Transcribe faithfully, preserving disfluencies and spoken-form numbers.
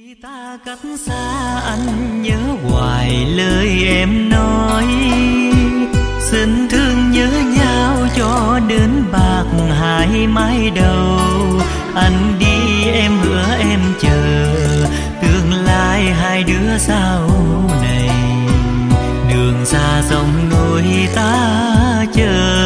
Ta cách xa anh nhớ hoài lời em nói, xin thương nhớ nhau cho đến bạc hai mái đầu. Anh đi em hứa em chờ, tương lai hai đứa sau này. Đường xa sông núi ta chờ